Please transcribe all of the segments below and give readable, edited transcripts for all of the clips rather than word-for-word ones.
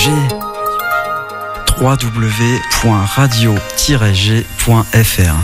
G. www.radio-g.fr.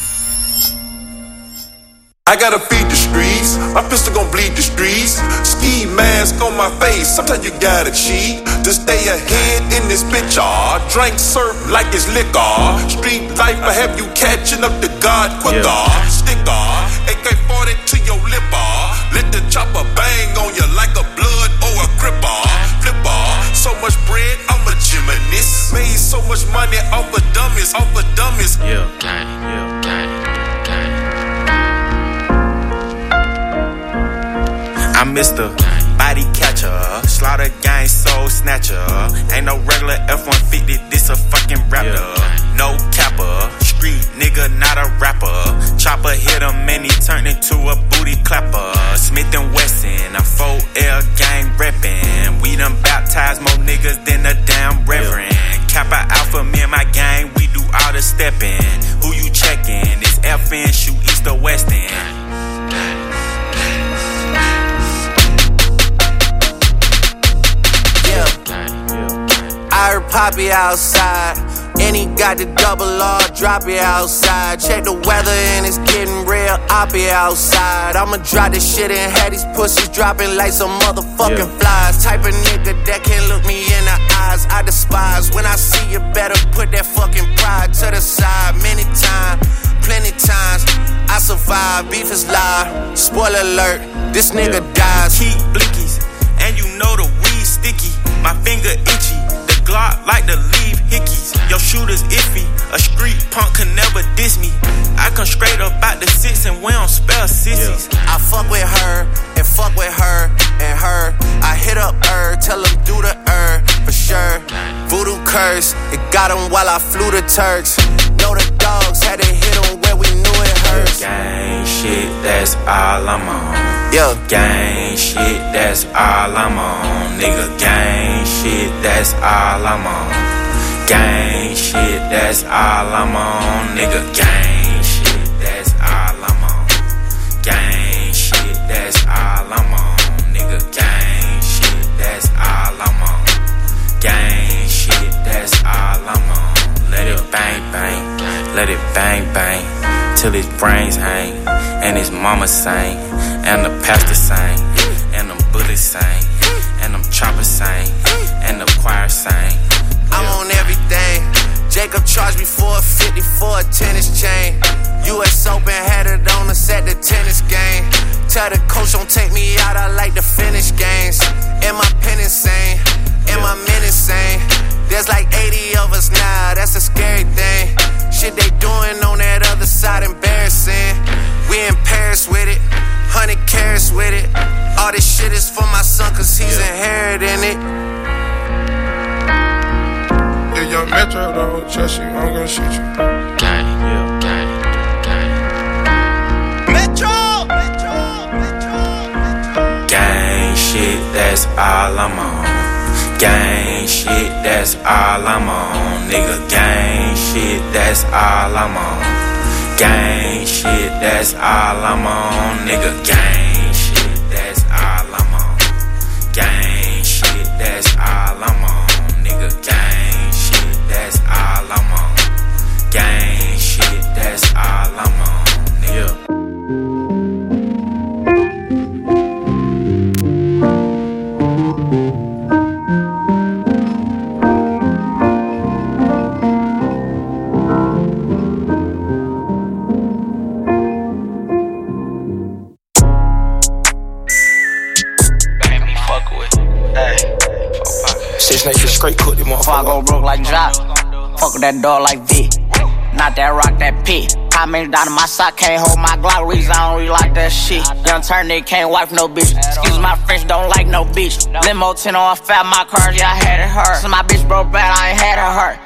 I gotta feed the streets, my pistol gon' bleed the streets. Ski mask on my face, sometimes you gotta cheat to stay ahead in this bitch. Drink serve like it's liquor. Street life will have you catching up to God quicker. Sticker, AK-40 to your lipper. Let the chopper bang on you like a blood or a cripper. Flipper, so much bread, I'm a gymnast. Made so much money off of dummies, Yeah, gang. I'm Mr. Body Catcher, Slaughter Gang Soul Snatcher. Ain't no regular F-150, this a fucking raptor. No capper, street nigga, not a rapper. Chopper hit him and he turned into a booty clapper. Smith & Wesson, a 4L gang reppin'. We done baptized more niggas than a damn reverend. Kappa Alpha, me and my gang, we do all the steppin'. Who you checkin'? It's FN, shoot east or west end. I heard Poppy outside, and he got the double R, drop it outside. Check the weather and it's getting real, I'll be outside. I'ma drop this shit and have these pussies dropping like some motherfucking flies. Type of nigga that can't look me in the eyes, I despise. When I see you, better put that fucking pride to the side. Many times, plenty times, I survive, beef is live. Spoiler alert, this nigga dies. Keep blickies, and you know the weed sticky. My finger itchy. Glock like to leave hickeys. Your shooter's iffy. A street punk can never diss me. I come straight up out the six and we don't spell sissies. I fuck with her and fuck with her and her. I hit up her, tell him do the for sure. Voodoo curse, it got him while I flew the Turks. Know the dogs had to hit him where we knew it hurts. Gang shit, that's all I'm on. Gang shit, that's all I'm on. Nigga, gang shit, that's all I'm on. Gang shit, that's all I'm on. Nigga, gang shit, that's all I'm on. Gang shit, that's all I'm on. Nigga, gang shit, that's all I'm on. Gang shit, that's all I'm on. Let it bang bang, let it bang bang, till his brains hang, and his mama sang, and the pastor sang, and them bullets sang, and them choppers sang, and the choir sang. I'm on everything. Jacob charged me $450 for a tennis chain. US Open had it on us at the tennis game. Tell the coach don't take me out, I like to finish games. And my pen insane, and my men insane. There's like 80 of us now, that's a scary thing. Shit they doing on that other side embarrassing. We in Paris with it, 100 carats with it. All this shit is for my son cause he's inheriting it. Yeah, young Metro don't trust you, I'm gonna shoot you. Gang, Metro! Gang shit, that's all I'm on. Gang shit, that's all I'm on. Nigga, gang shit, that's all I'm on. Gang shit, that's all I'm on. Nigga, gang shit, that's all I'm on. Gang shit, that's all I'm on. Nigga, gang shit, that's all I'm on. Gang shit, that's all I'm on. Nigga. Straight cook them motherfuckers. Before I go broke like Jock, fuck with that dog like V. Not that rock, that P. How many down in my sock, can't hold my Glock. Reason I don't really like that shit. Young turn nigga can't wife no bitch. Excuse my French, don't like no bitch. Limo 10 on fat, my cars, yeah, I had it hurt. So my bitch broke bad, I ain't had her hurt.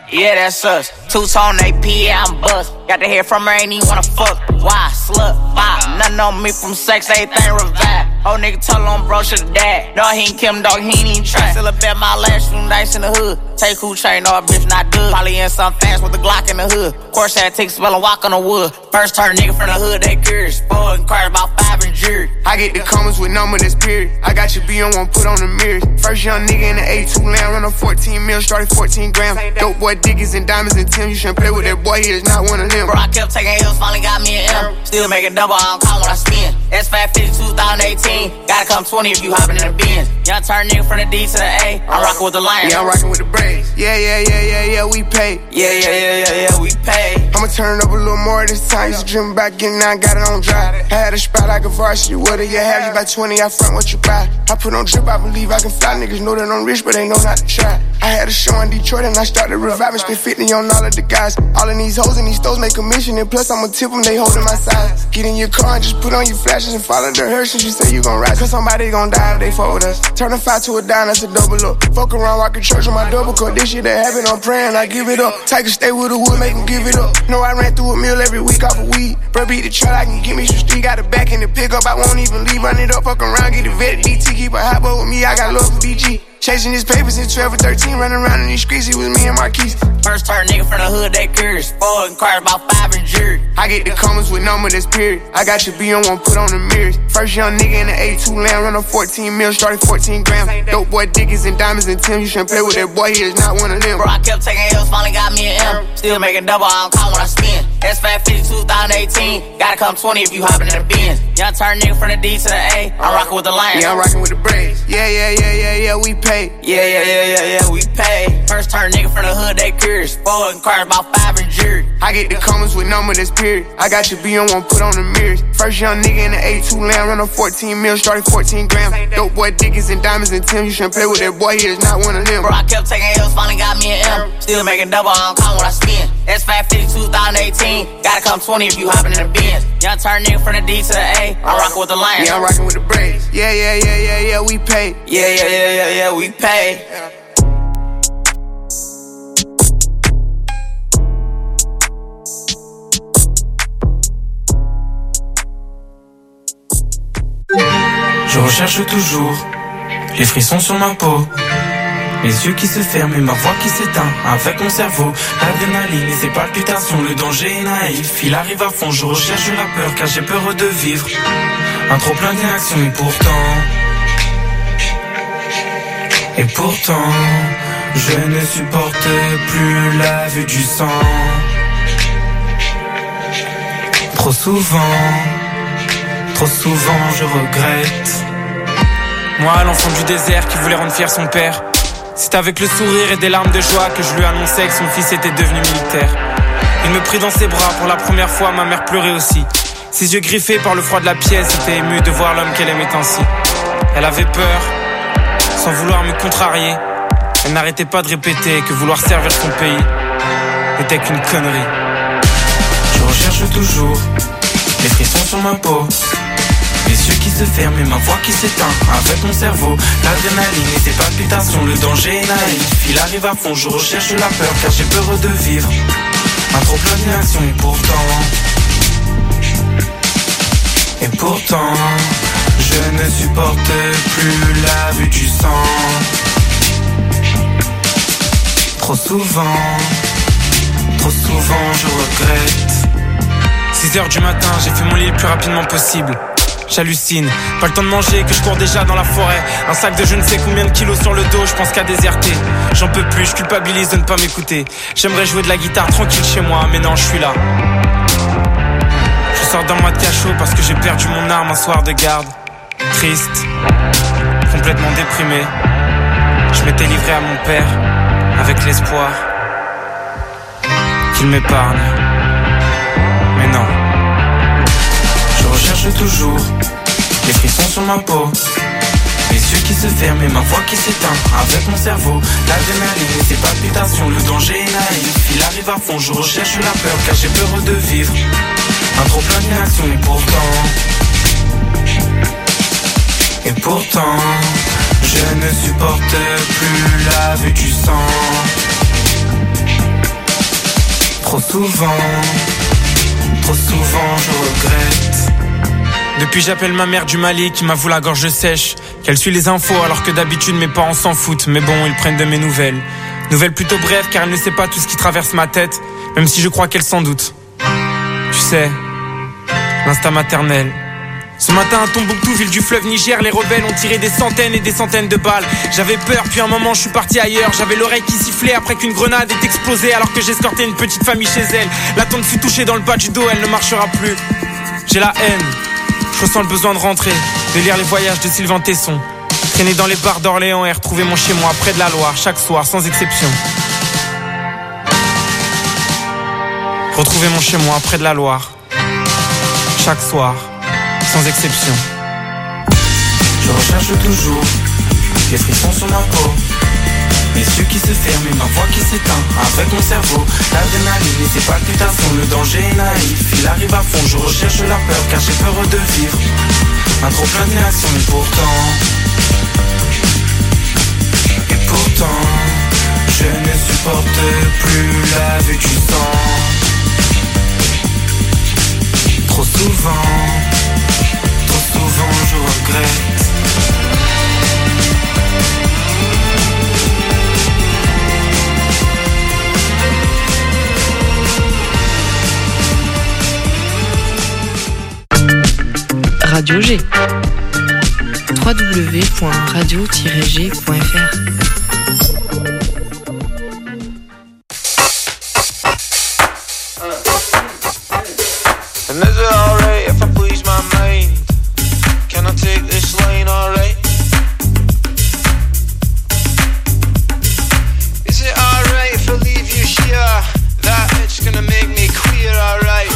yeah, that's us. Two-tone AP, yeah, I'm bust. Got to hear from her, ain't even wanna fuck. Why? Slut, bye. Nothing on me from sex, everything revive. Old nigga told him bro should've died. No, he ain't Kim, dog, he ain't even try. Still a bet my last few nights in the hood. Take who chain, no, a bitch not good. Probably in some fast with the Glock in the hood. Course had take spell and walk on the wood. First turn nigga from the hood, they curious. Boy, inquired about 5 and jury. I get the comments with number that's period. I got your B on one, put on the mirrors. First young nigga in the A2 land, run a 14 mil, started 14 grams. Dope boy Dickies and diamonds and Tim. You shouldn't play with that boy, he is not one of them. Bro, I kept taking L's, finally got me an M. Still making double, I don't call when I spin. S550 2018, gotta come 20 if you hopping in the Benz. Young turn nigga from the D to the A, I'm rockin' with the Lions. Yeah, I'm rockin' with the Braves. Yeah, we pay. Yeah, we pay. I'ma turn it up a little more this time. Used to dream about getting out, got it on dry. I had a spot like a varsity. What do you have? You buy 20, I front what you buy. I put on drip, I believe I can fly. Niggas know that I'm rich, but they know not to try. I had a show in Detroit and I started reviving. Spent 50 on all of the guys. All of these hoes and these stores make commission. And plus I'ma tip them, they holding my size. Get in your car and just put on your flashes and follow the Hershey's. You say you gon' ride, cause somebody gon' die if they fuck with us. Turn a 5 to a dime, that's a double up. Fuck around, walk in church on my double cup. This shit that happen, I'm praying, I give it up. Tiger stay with the wood, make him give it up. Know I ran through a meal every week off of weed. Bro, beat the truck, I can get me some street. Got a back in the pickup, I won't even leave. Run it up, fuck around, get a vet DT. Keep a hot boy with me, I got love for BG. Chasing his papers since 12 or 13, running around in these streets, it was me and Marquise. First turn nigga from the hood, they curious. Boy, inquired about 5 and jury. I get the comments with number that's period. I got your B on one, put on the mirrors. First young nigga in the A2 land, run a 14 mil, started 14 grams. Dope boy Dickies and diamonds and Tim. You shouldn't play with that boy, he is not one of them. Bro, I kept taking L's, finally got me an M. Still making double, I don't call when I spin. S550 2018, gotta come 20 if you hopping in the Benz. Young turn nigga from the D to the A, I'm rockin' with the Lions. Yeah, I'm rockin' with the Braves. Yeah, we pay. Yeah, we pay. First turn nigga from the hood, they curious. Boy, inquired about 5 and jury. I get the comments with number that's period. I got your B on one, put on the mirrors. First young nigga in the A2 land, run a 14 mil, started 14 grams. Dope boy Dickies and diamonds and Tim. You shouldn't play with that boy, he is not one of them. Bro, I kept taking L's, finally got me an M. Still making double, I don't call when I spin. S550 2018, gotta come 20 if you hopping in the Benz. Young turn nigga from the D to the A, I'm rockin' with the Lions. Yeah, I'm rockin' with the Braves. Yeah, we pay. Yeah, we pay. Je recherche toujours les frissons sur ma peau, mes yeux qui se ferment et ma voix qui s'éteint avec mon cerveau. L'adrénaline et ses palpitations, le danger est naïf. Il arrive à fond, je recherche la peur car j'ai peur de vivre. Un trop plein d'inaction et pourtant je ne supporte plus la vue du sang. Trop souvent je regrette. Moi, l'enfant du désert qui voulait rendre fier son père, c'est avec le sourire et des larmes de joie que je lui annonçais que son fils était devenu militaire. Il me prit dans ses bras pour la première fois, ma mère pleurait aussi. Ses yeux griffés par le froid de la pièce étaient émus de voir l'homme qu'elle aimait ainsi. Elle avait peur, sans vouloir me contrarier. Elle n'arrêtait pas de répéter que vouloir servir son pays n'était qu'une connerie. Je recherche toujours les frissons sur ma peau, les yeux qui se ferment et ma voix qui s'éteint avec mon cerveau. L'adrénaline et ses palpitations, le danger est naïf. Il arrive à fond, je recherche la peur car j'ai peur de vivre. Un trop plein d'inaction et pourtant je ne supporte plus la vue du sang. Trop souvent je regrette. 6h du matin, j'ai fait mon lit le plus rapidement possible. J'hallucine, pas le temps de manger que je cours déjà dans la forêt. Un sac de je ne sais combien de kilos sur le dos, je pense qu'à déserter. J'en peux plus, je culpabilise de ne pas m'écouter. J'aimerais jouer de la guitare tranquille chez moi, mais non, je suis là. Je sors d'un mois de cachot parce que j'ai perdu mon arme un soir de garde. Triste, complètement déprimé. Je m'étais livré à mon père avec l'espoir qu'il m'épargne. Mais non. Je recherche toujours les frissons sur ma peau, les yeux qui se ferment et ma voix qui s'éteint avec mon cerveau. L'adrénaline et ses palpitations, le danger est naïf. Il arrive à fond, je recherche la peur car j'ai peur de vivre. Un trop plein d'inaction et pourtant je ne supporte plus la vue du sang. Trop souvent je regrette. Depuis j'appelle ma mère du Mali qui m'avoue la gorge sèche, qu'elle suit les infos alors que d'habitude mes parents s'en foutent. Mais bon, ils prennent de mes nouvelles. Nouvelles plutôt brèves car elle ne sait pas tout ce qui traverse ma tête, même si je crois qu'elle s'en doute. Tu sais, l'instinct maternel. Ce matin à Tombouctou, ville du fleuve Niger, les rebelles ont tiré des centaines et des centaines de balles. J'avais peur, puis un moment je suis parti ailleurs. J'avais l'oreille qui sifflait après qu'une grenade ait explosé, alors que j'escortais une petite famille chez elle. La tante fut touchée dans le bas du dos, elle ne marchera plus. J'ai la haine, je ressens le besoin de rentrer, de lire les voyages de Sylvain Tesson, traîner dans les bars d'Orléans et retrouver mon chez-moi près de la Loire, chaque soir, sans exception. Retrouver mon chez-moi près de la Loire, chaque soir, sans exception. Je recherche toujours les frissons sur ma peau, mes yeux qui se ferment et ma voix qui s'éteint avec mon cerveau. L'adrénaline et ses palpitations, le danger est naïf, il arrive à fond, je recherche la peur car j'ai peur de vivre. Un trop plein d'inaction et pourtant je ne supporte plus la vue du sang. Trop souvent je regrette. Radio G. www.radio-g.fr. And is it alright if I please my mind? Can I take this line alright? Is it alright if I leave you here? That it's gonna make me queer, alright?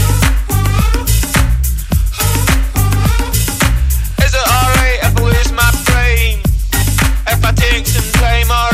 Is it alright if I lose my frame? If I take some time, alright?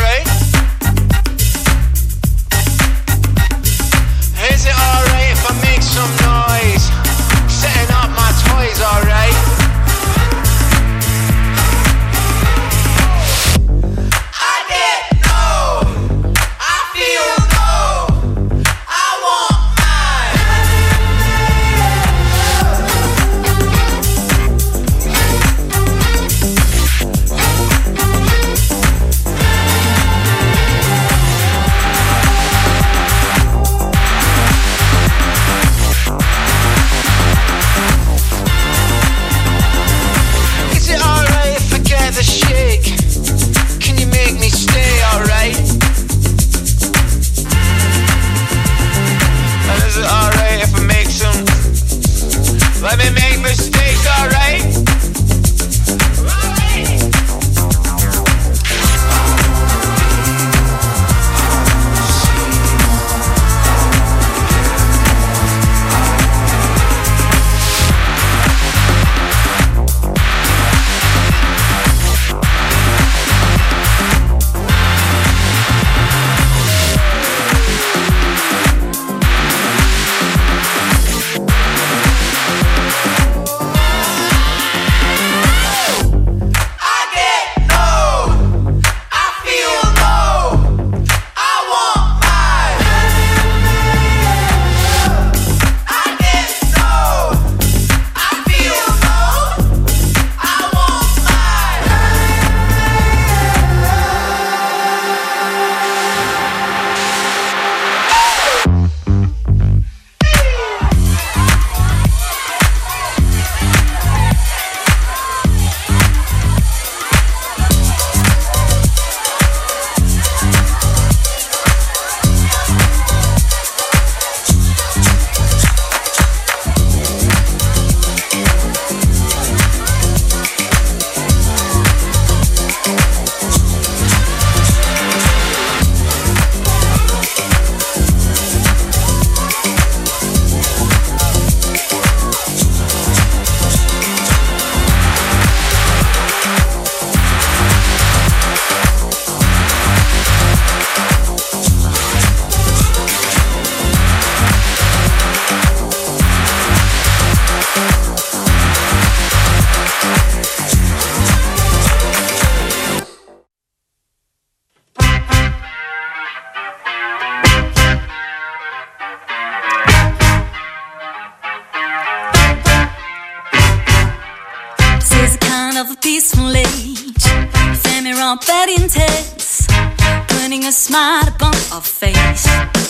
kind of a peaceful age. Ephemeral but intense, putting a smile upon our face.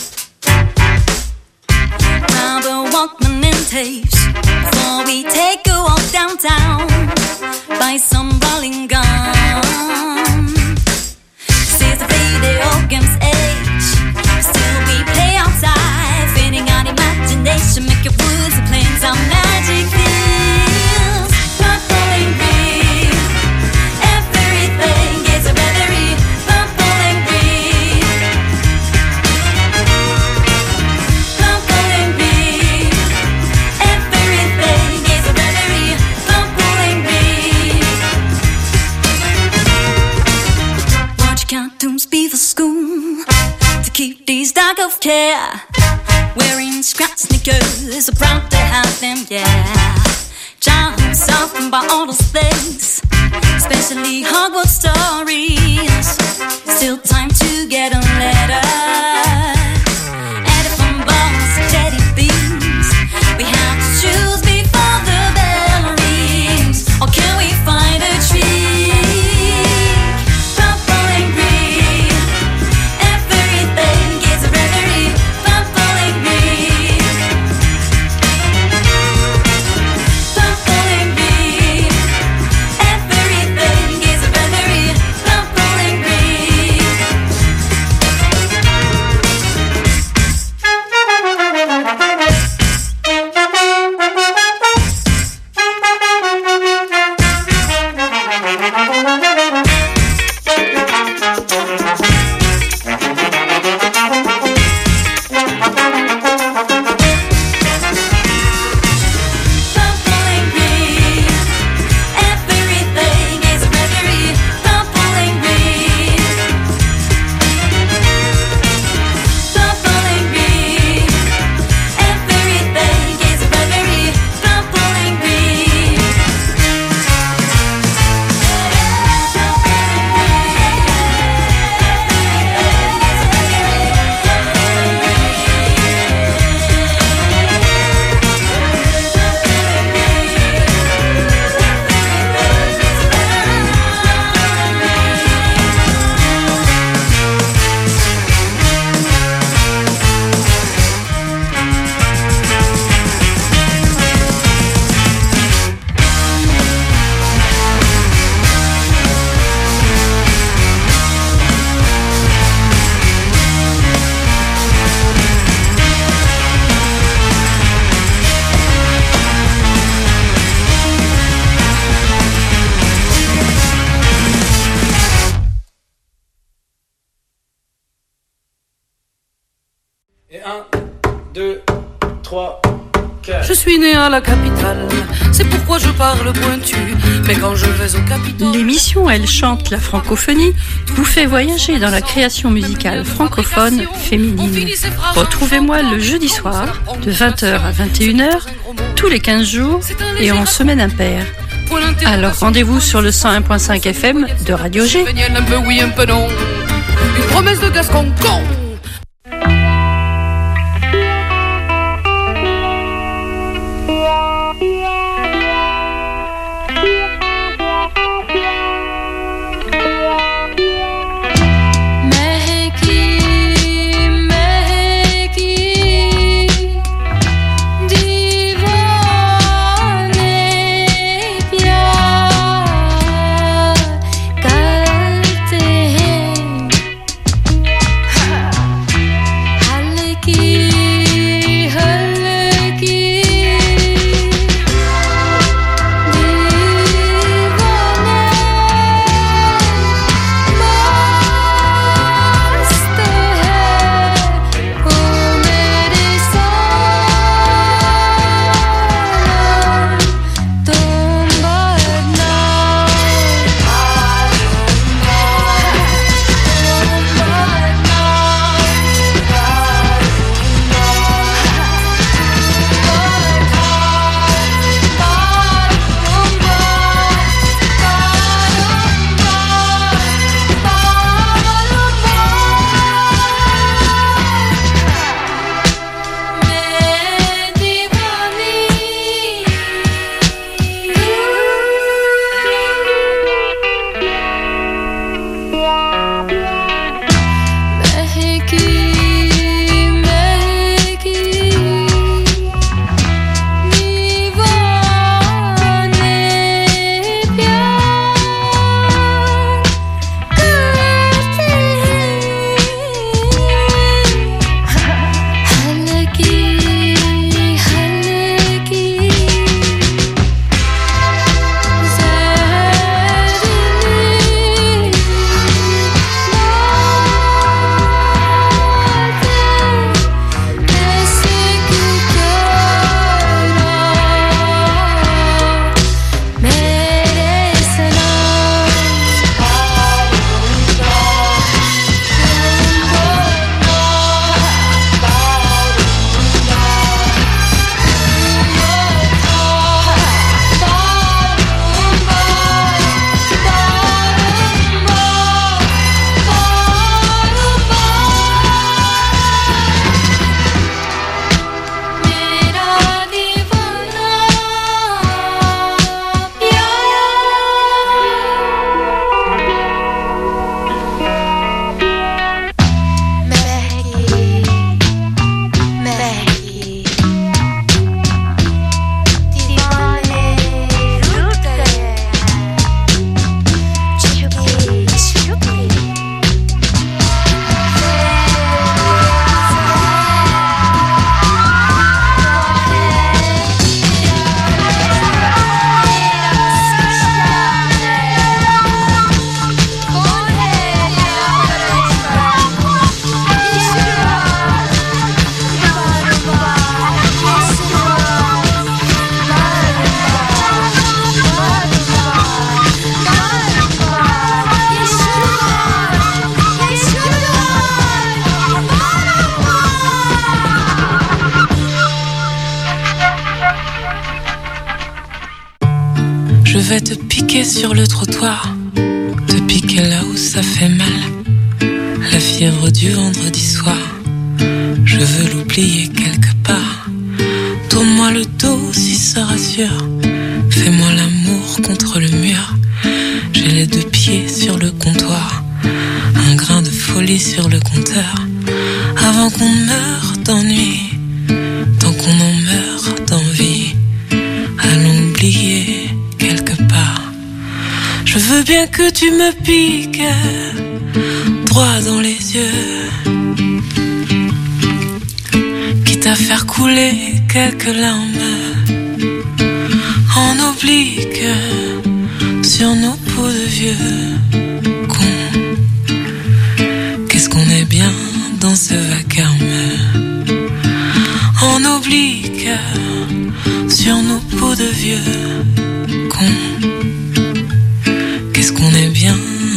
Grab a Walkman and tapes before we take a walk downtown. Buy some rolling gum. This is the video games age. Still we play outside, feeding on imagination, make your woods and plains our magic fields. Purple and green, everything is a reverie. Purple and green, purple and green, everything is a reverie. Purple and green. Watch cartoons before school to keep these dark of care. Wearing scrap sneakers, so proud to have them, yeah. Childhood softened by all those things, especially Hogwarts stories. Still time to get a letter. Elephant balls, teddy beams. We have to choose before the bell rings. Or can we find a tree? Purple and green, everything is a reverie. Purple and green, purple and green, everything is a reverie. Purple and green. Purple and green, everything is a reverie. Purple and green, purple and green, everything is a reverie. Purple and green. Et 1, 2, 3, 4. Je suis né à la capitale, c'est pourquoi je parle pointu. Mais quand je vais au Capitole... L'émission Elle chante la francophonie vous fait voyager dans la création musicale francophone féminine. Retrouvez-moi le jeudi soir de 20h à 21h, tous les 15 jours et en semaine impaire. Alors rendez-vous sur le 101.5 FM de Radio G. Un peu oui, un peu non. Une promesse de Gascon con. Divane, bien, vais te piquer sur le trottoir, te piquer là où ça fait mal. La fièvre du vendredi soir, je veux l'oublier quelque part. Tourne-moi le dos si ça rassure, fais-moi l'amour contre le mur. J'ai les deux pieds sur le comptoir, un grain de folie sur le compteur. Avant qu'on meure d'ennui, tant qu'on en meurt d'envie, allons oublier quelque part. Je veux bien que tu me piques droit dans les yeux, quitte à faire couler quelques larmes en oblique sur nos peaux de vieux cons. Qu'est-ce qu'on est bien dans ce vacarme en oblique sur nos peaux de vieux cons. Qu'est-ce qu'on est bien.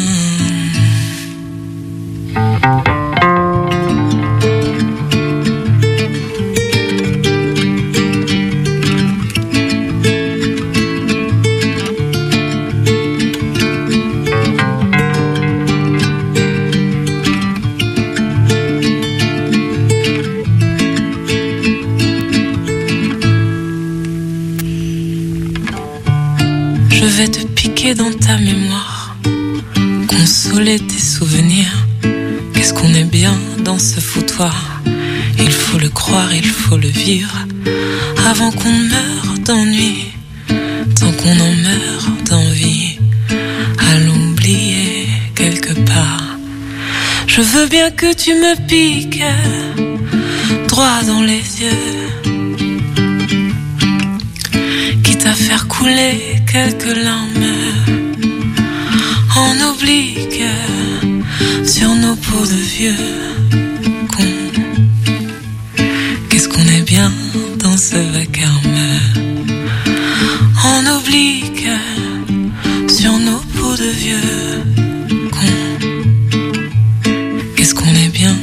Je vais te piquer dans ta mémoire, consoler tes souvenirs. Qu'est-ce qu'on est bien dans ce foutoir. Il faut le croire, il faut le vivre, avant qu'on meure d'ennui, tant qu'on en meurt d'envie, allons oublier quelque part. Je veux bien que tu me piques droit dans les yeux, quitte à faire couler quelques larmes en oblique sur nos peaux de vieux cons. Qu'est-ce qu'on est bien dans ce vacarme en oblique sur nos peaux de vieux cons. Qu'est-ce qu'on est bien.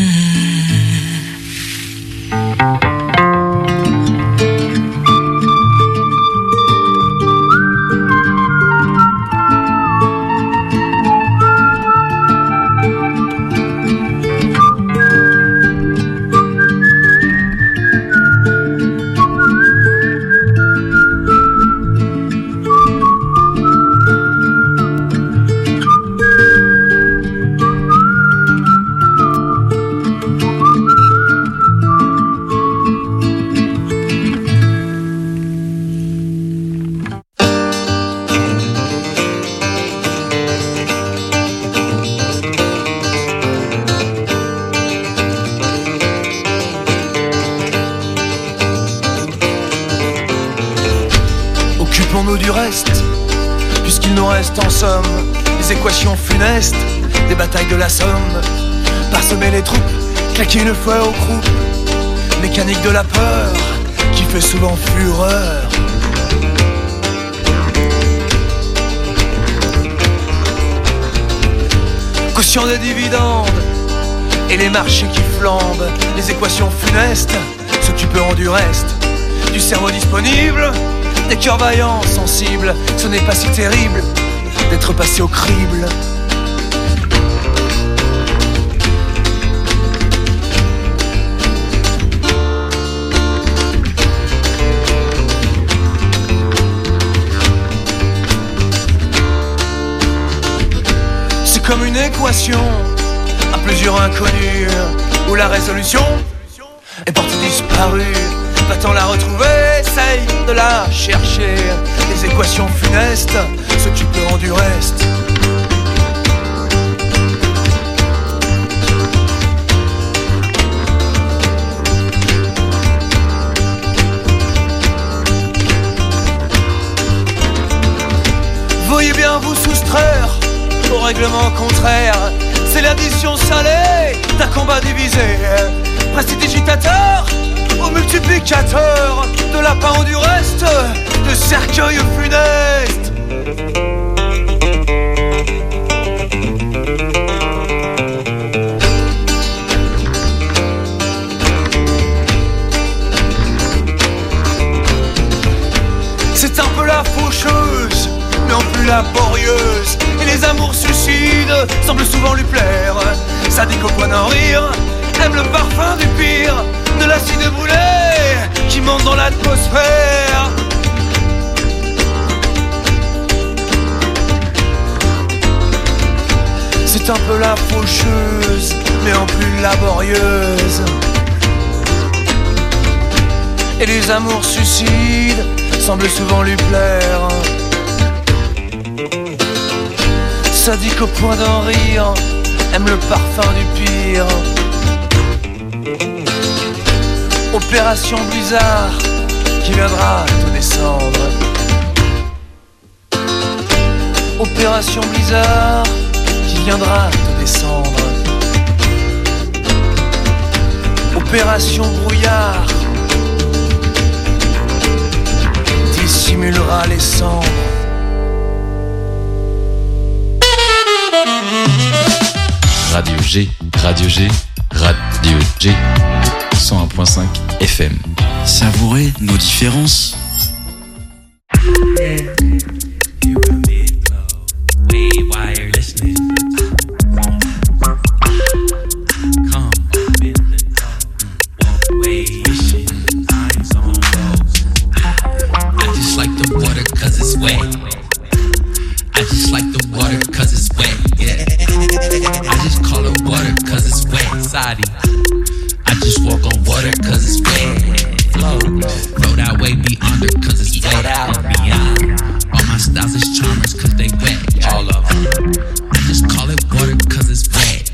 Occupons-nous du reste, puisqu'il nous reste en somme des équations funestes, des batailles de la Somme, parsemer les troupes, claquer une fois aux croupes, mécanique de la peur, qui fait souvent fureur. Caution des dividendes, et les marchés qui flambent, les équations funestes, s'occuperont du reste, du cerveau disponible, des cœurs vaillants, sensibles, ce n'est pas si terrible d'être passé au crible. C'est comme une équation à plusieurs inconnus, où la résolution est portée disparue. Va-t-on la retrouver? Essaye de la chercher. Les équations funestes s'occuperont du reste. Veuillez bien vous soustraire au règlement contraire. C'est l'addition salée d'un combat divisé. Prestidigitateur au multiplicateur de la part ou du reste, de cercueil funeste. C'est un peu la faucheuse laborieuse. Et les amours suicides semblent souvent lui plaire. Sadique au point d'en rire, aime le parfum du pire, de l'acide brûlé qui monte dans l'atmosphère. C'est un peu la faucheuse, mais en plus laborieuse. Et les amours suicides semblent souvent lui plaire. Sadique au point d'en rire, aime le parfum du pire. Opération Blizzard qui viendra tout descendre. Opération Blizzard qui viendra tout descendre. Opération Brouillard dissimulera les cendres. Radio G, Radio G, Radio G, 101.5 FM. Savourez nos différences. I just walk on water cause it's wet. Flow, roll that way beyond her cause it's wet. Beyond. All my styles is charmers cause they wet. All of them. I just call it water cause it's wet.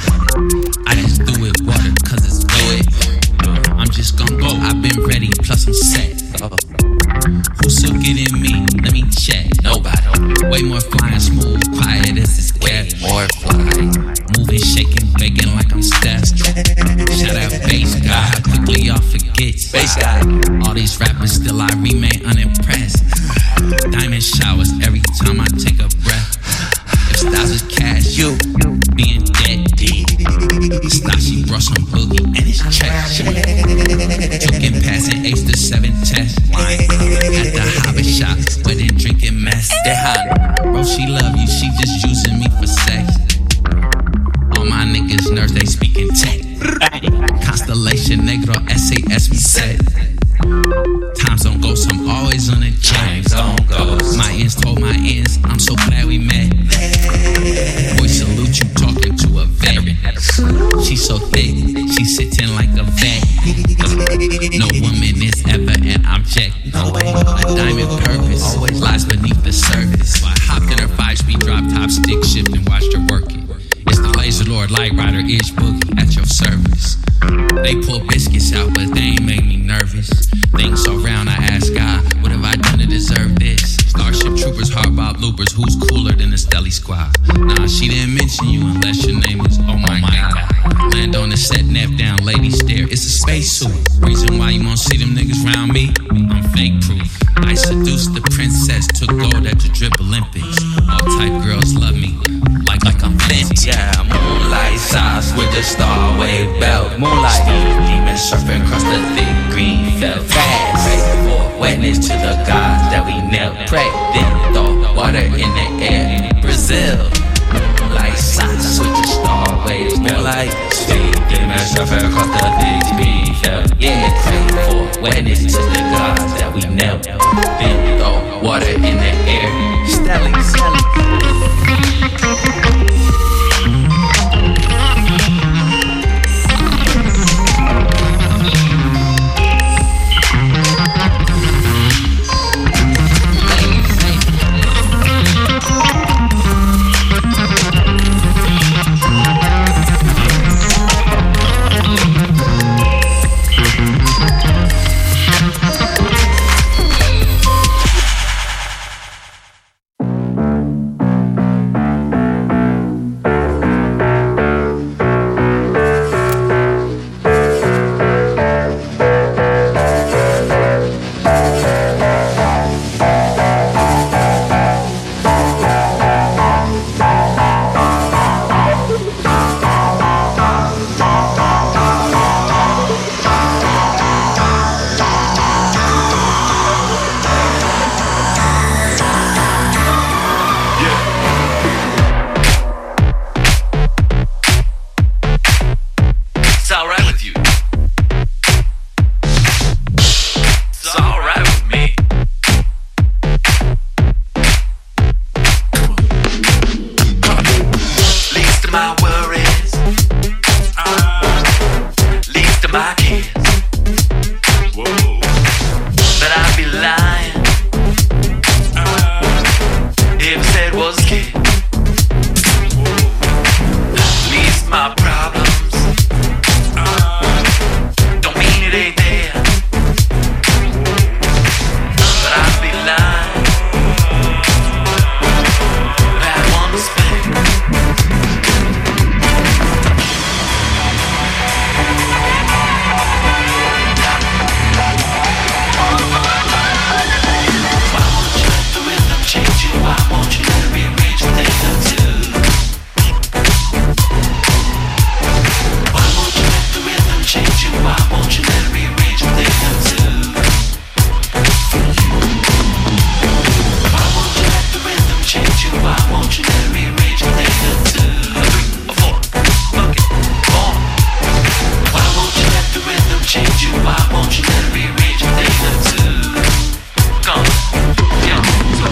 I just do it water cause it's wet. I'm just gon' go, I've been ready, plus I'm set. Who's still getting me? Let me check. Nobody. Way more fly and smooth, quiet as this cat. More fly. Moving, shaking, begging like I'm Steph. Shout out bass guy, how quickly y'all forget. Bass guy. All these rappers still I remain unimpressed. Diamond showers every time I take a breath. If styles is cash, you being dead. Stashy brought some boogie and it's trash. Took and passing Ace to 7 test. At the hobby shop, where they drinking mess. They hot. Bro, she love you, she just using me for sex. All my niggas nerds, they speaking tech. Constellation Negro, SAS, we set. Time zone ghost, I'm always on the time zone ghost. My ends told my ends, I'm so glad we met. Boy, salute you talking to a veteran. She's so thick, she's sitting like a vet. No woman is ever an object. A diamond purpose always lies beneath the surface. So I hopped in her 5-speed drop top stick shift and watched her work it. It's the Laser Lord Light Rider Ish Boogie at your service. They pull biscuits out, but they ain't make me nervous. Things so round, I ask God, what have I done to deserve this? Starship Troopers, hardball bloopers, who's cooler than the Stelly Squad? Nah, she didn't mention you unless your name is oh my God. Land on the set, nap down, lady stare, it's a spacesuit. Reason why you won't see them niggas round me? I'm fake proof. I seduced the princess, took gold at the Drip Olympics. All type girls love me, like I'm Vince. Yeah, moonlight sauce with the star wave belt. Moonlight, demon surfing across the thick green felt. Fast, pray for witness to the gods that we knelt. Pray, then throw water in the air. Brazil, moonlight sauce with the star wave belt. Moonlight, demon surfing across the thick green felt. Yeah, pray for witness to the gods that we knelt. Then throw water in the air. Stelly. won't you let it rearrange your thing or two? 3 or 4, fuck it, on. Why won't you let the rhythm change you? Why won't you let it rearrange your thing or two? Come, yeah, so.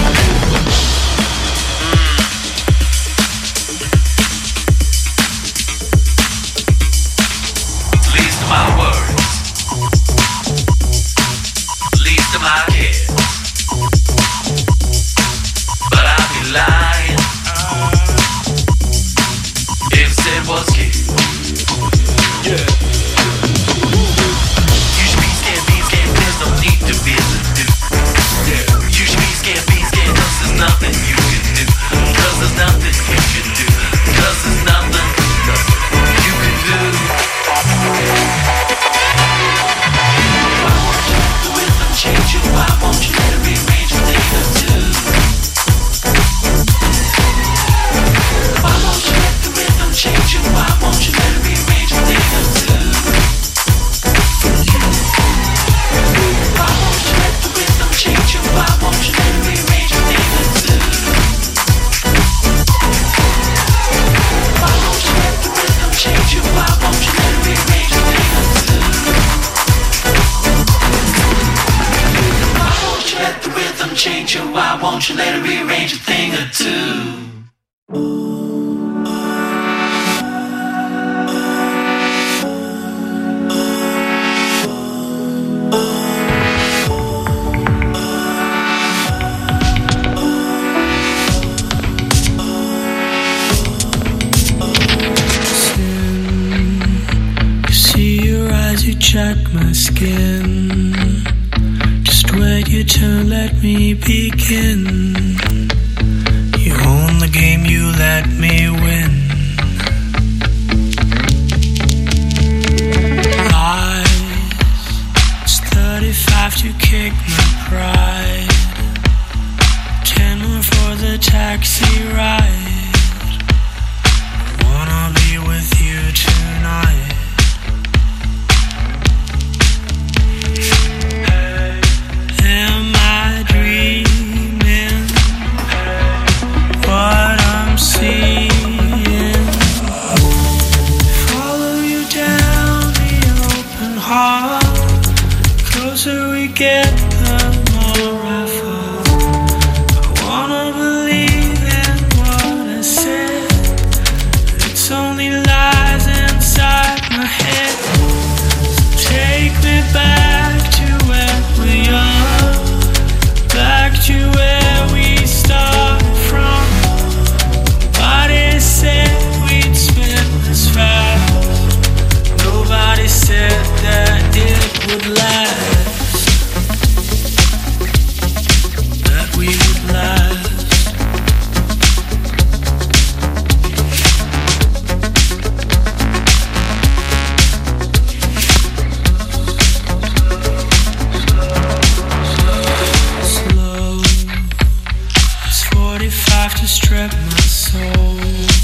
Least of my worries, least of my cares, but I'd be lying if said was kid. Yeah. You should be scared, there's no need to feel it, dude. Yeah. You should be scared, cause there's nothing you can do. Cause there's nothing you can do. Cause there's nothing you can do. Why won't you let the rhythm change you? Why won't you let it rearrange your thing or two? Why won't you let the rhythm change you? Why won't you let it rearrange your thing or two? Why won't you let the rhythm change you? Why won't you let it rearrange your thing or two? Why won't you let the rhythm change you? Why won't you let it rearrange your thing or two? Why won't you let the rhythm change you? Why won't you let it rearrange a thing or two? You check my skin. Just wait your turn, let me begin. You own the game, you let me win. Lies, it's 35 to kick my pride. 10 more for the taxi ride. I wanna be with you tonight. Am I dreaming what I'm seeing? Follow you down the open hall. The closer we get, the more I fall. I wanna believe in what I said. It's only lies inside my head. So take me back to where we are, back to where we started from. Nobody said we'd spin this fast. Nobody said that it would last, that we would last. To strip my soul,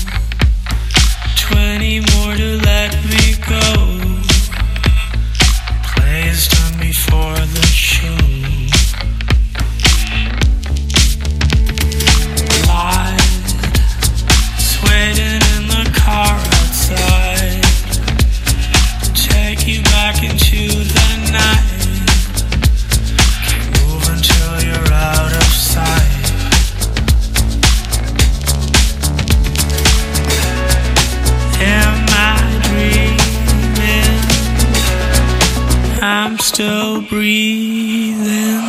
20 more to let me go. Plays done before the show. Light, waiting in the car outside to take you back into the night. Can't move until you're out of sight. Am I dreaming? I'm still breathing.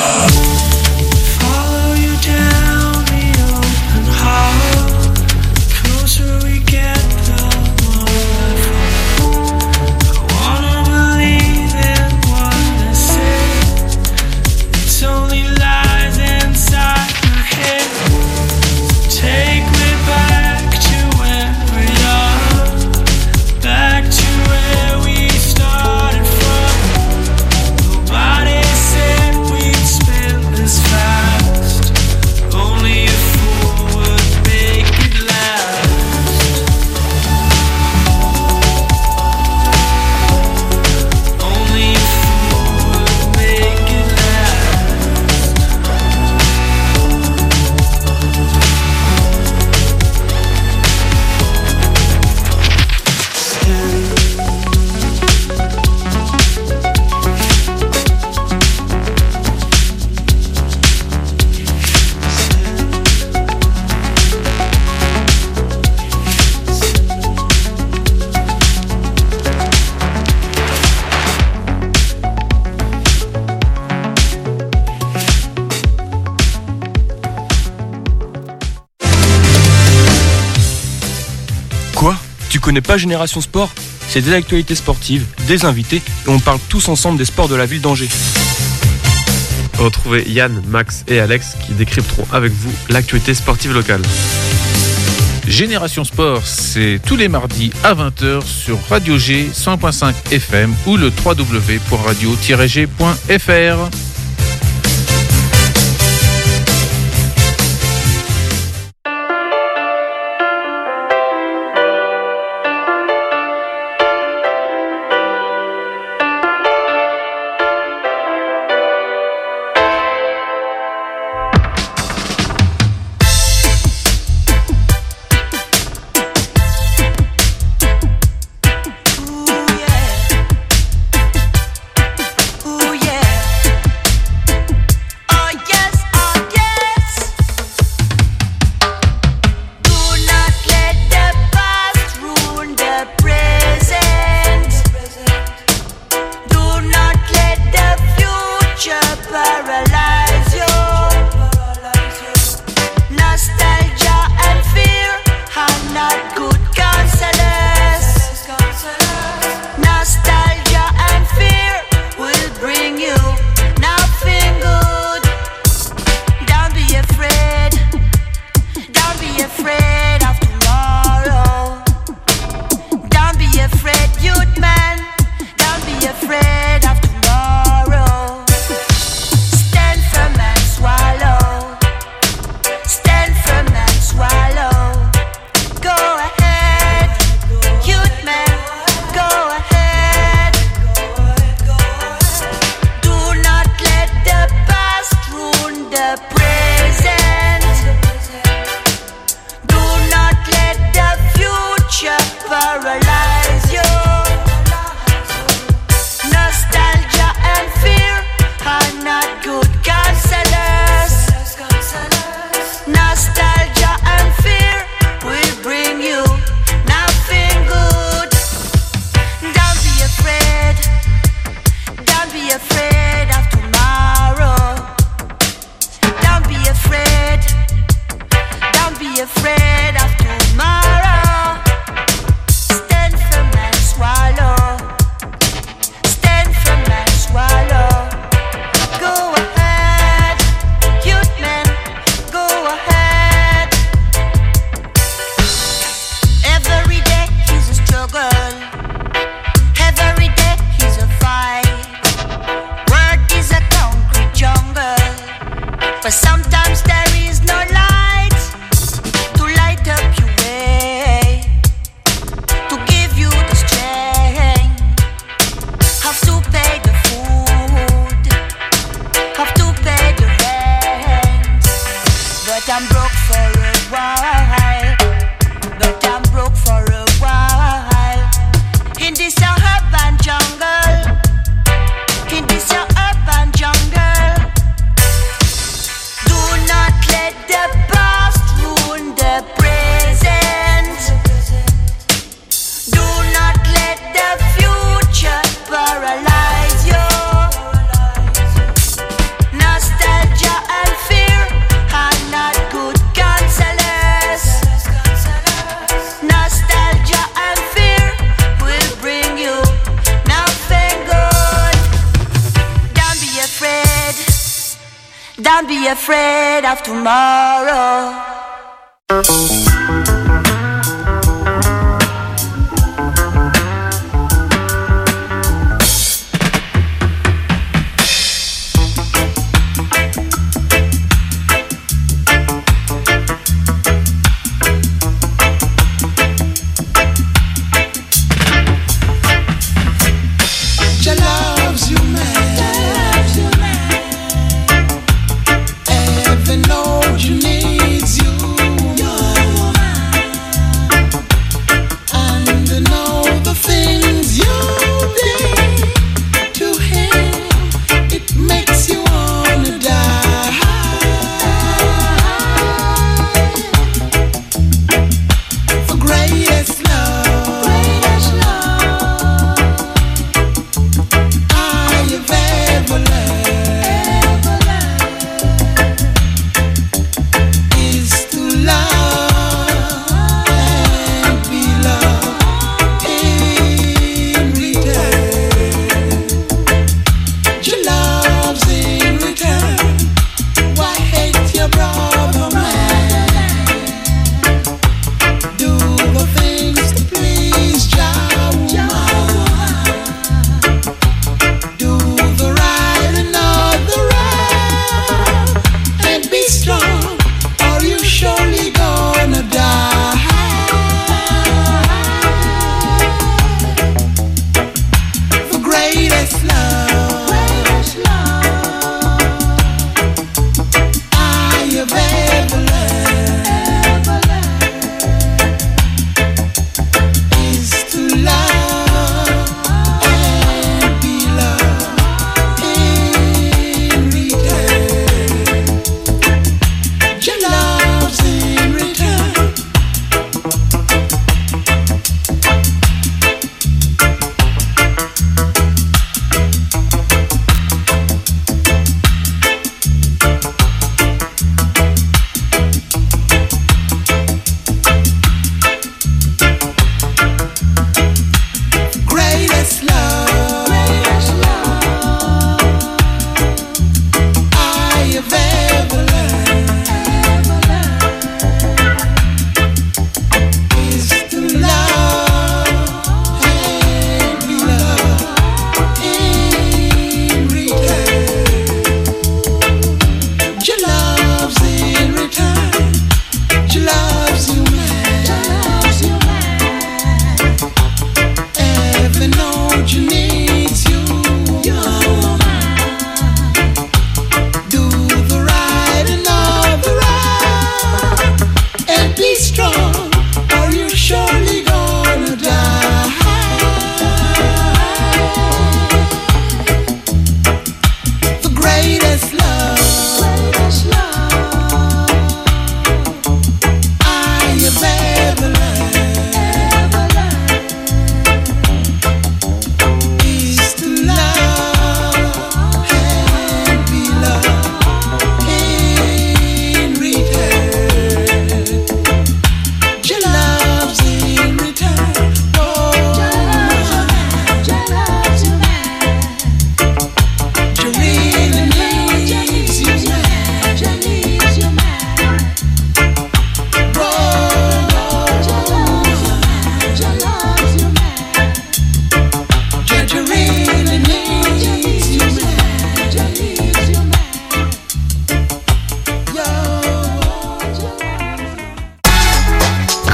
Follow you down the open hall. The closer we get, the more I fall. I wanna believe in what I say. It's only lies inside my head. Take me back to where we are, back to where we started from. Nobody said Tu connais pas Génération Sport ? C'est des actualités sportives, des invités et on parle tous ensemble des sports de la ville d'Angers. Retrouvez Yann, Max et Alex qui décrypteront avec vous l'actualité sportive locale. Génération Sport, c'est tous les mardis à 20h sur Radio G 100.5 FM ou le www.radio-g.fr. Don't be afraid of tomorrow. You needs you.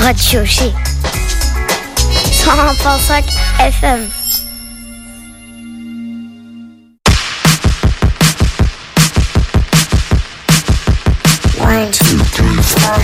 Radio G. 101.5 FM. One, two, three, four.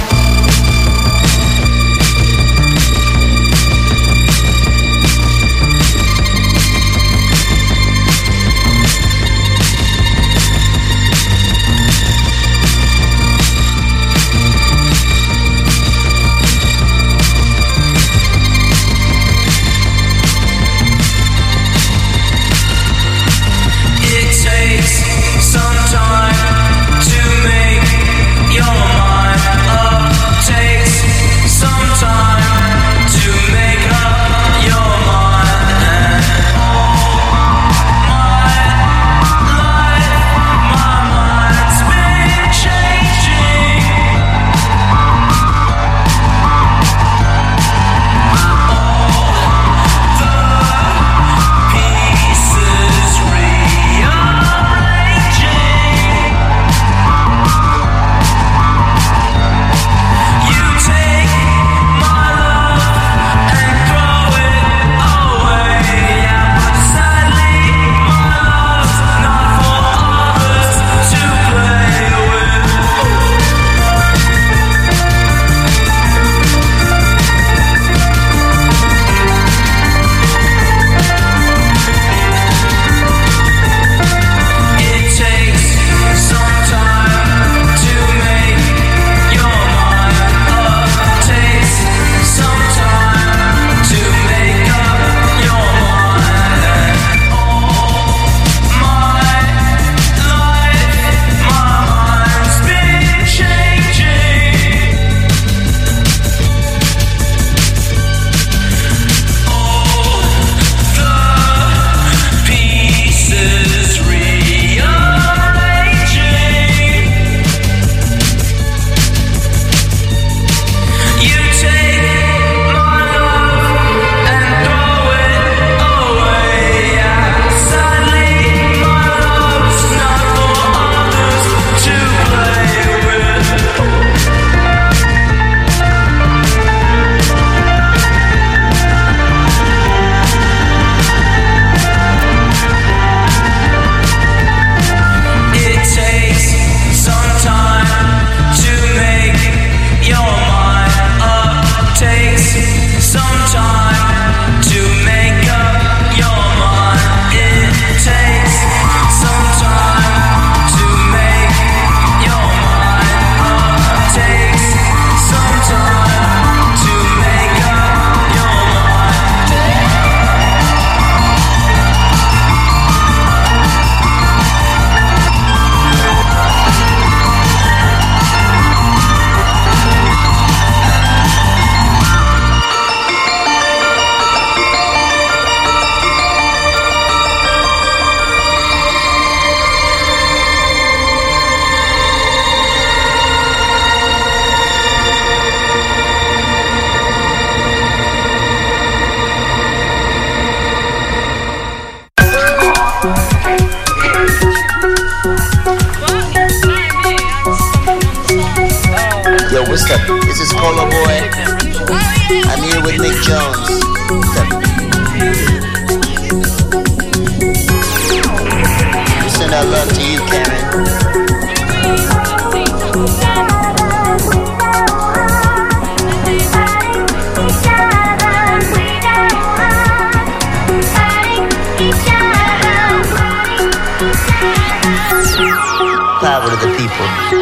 Power to the people.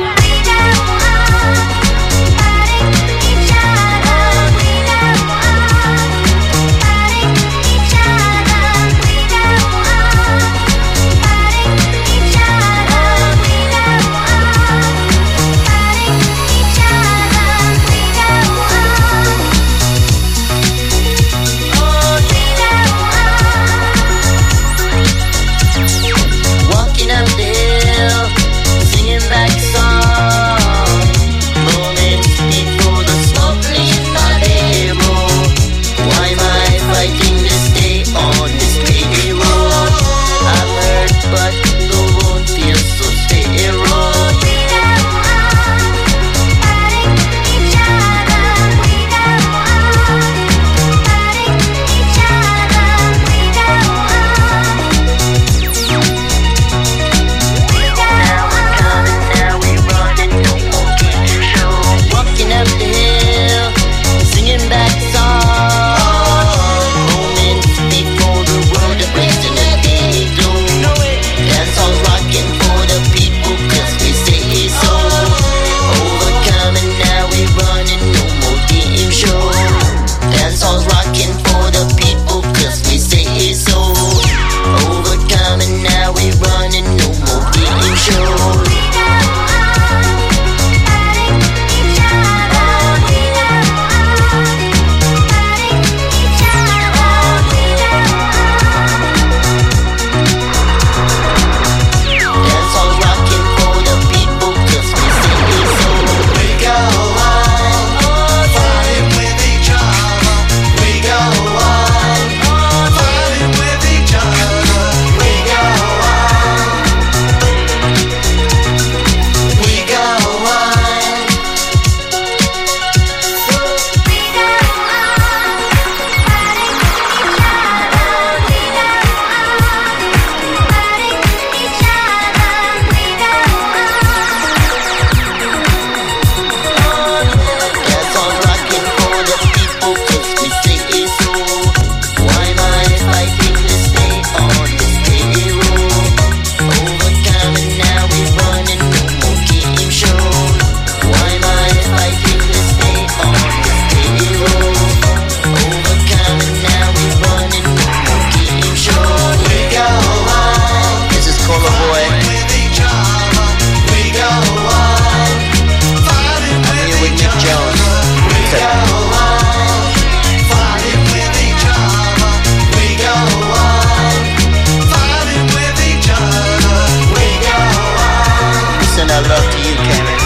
Send that love to you, Cameron.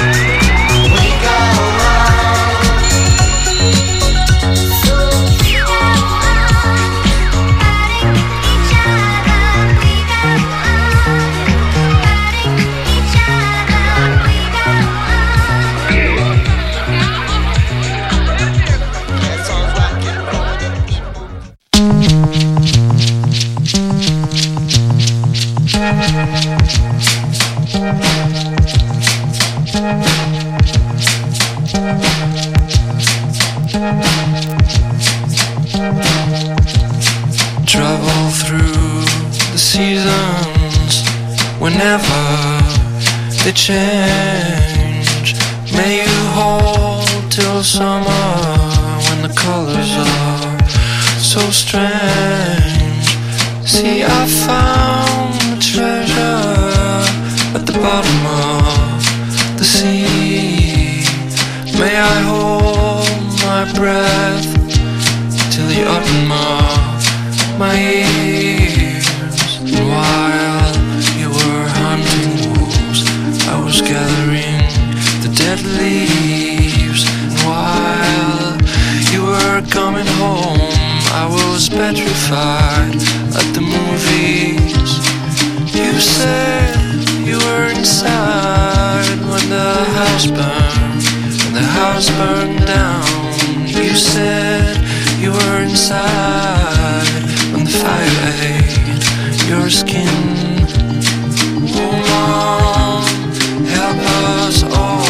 Travel through the seasons whenever they change. May you hold till summer when the colors are so strange. See, I found the treasure at the bottom of the sea. May I hold my breath till the autumn of my ears. And while you were hunting wolves, I was gathering the dead leaves. And while you were coming home, I was petrified at the movies. You said you were inside when the house burned, when the house burned down. You said you were inside when the fire ate your skin. Oh, Mom, help us all.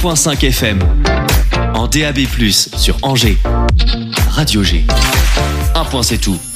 101.5 FM. En DAB+, sur Angers. Radio G. Un point c'est tout.